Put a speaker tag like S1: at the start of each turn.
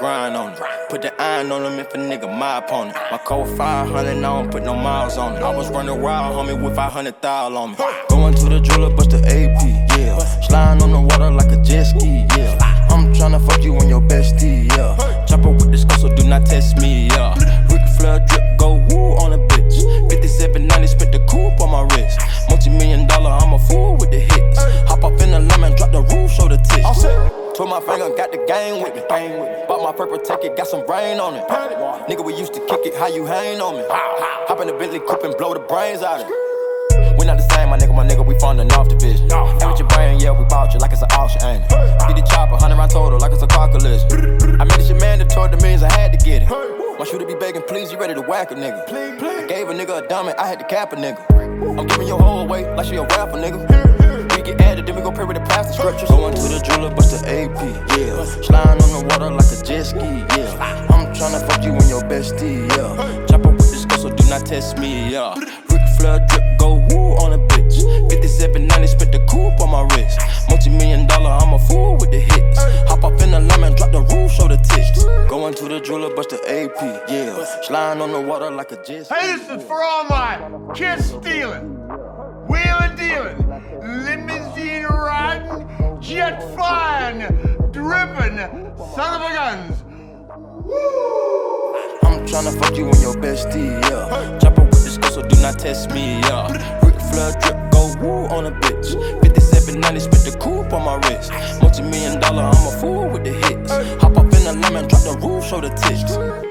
S1: grind on it. Put the iron on him if a nigga my opponent. My code 500, I don't put no miles on it. I was running wild, homie, with 500,000 on me. Going to the jeweler, bust the AP, yeah. Sliding on the water like a jet ski, yeah. I'm tryna fuck you on your bestie, yeah. Chopper with the skull, so do not test me, yeah. Ric Flair drip, go woo on a bitch. 5790, spent the coupe on my wrist. Multi-million-dollar, I'm a fool with the hits. Hop up in the lemon, drop the roof, show the tits. Twirl my finger, got the game with me. Bought my purple ticket, got some rain on it. Nigga, we used to kick it, how you hang on me? Hop in the Bentley coupe and blow the brains out of it. We not the same, my nigga, we from the North Division. Hey, with your brain, yeah, we bought you like it's an auction, ain't it? Get the chopper, 100 round total, like it's a car collision. I made this shit mandatory, the means I had to get it. My shooter be begging, please, you ready to whack a nigga? I gave a nigga a diamond, I had to cap a nigga. I'm giving your whole away like she a rapper, nigga. We get added, then we gon' pray with the past scriptures. Going to the jeweler, bust the AP, yeah. Sliding on the water like a jet ski, yeah. I'm tryna fuck you on your bestie, yeah. Chopper with this girl, so do not test me, yeah. Ric Flair drip, go woo on a bitch. 5790, spent the coupe on my wrist. Multi-million-dollar, I'm a fool with the hits. Hop up in the lemon, drop the roof, show the tits. Going to the jeweler, bust the AP, yeah. Sliding on the water like a jet ski.
S2: Hey, this is for all my kids stealing, wheeling dealing, limousine riding, jet flying, dripping, son of a guns.
S1: I'm tryna fuck you on your bestie, yeah. Chopper with this girl, so do not test me, yeah. Ric Flair drip, go woo on a bitch. 5790, spent the coupe on my wrist. Multi-million-dollar, I'm a fool with the hits. Hop up in the lemon, drop the roof, show the tits.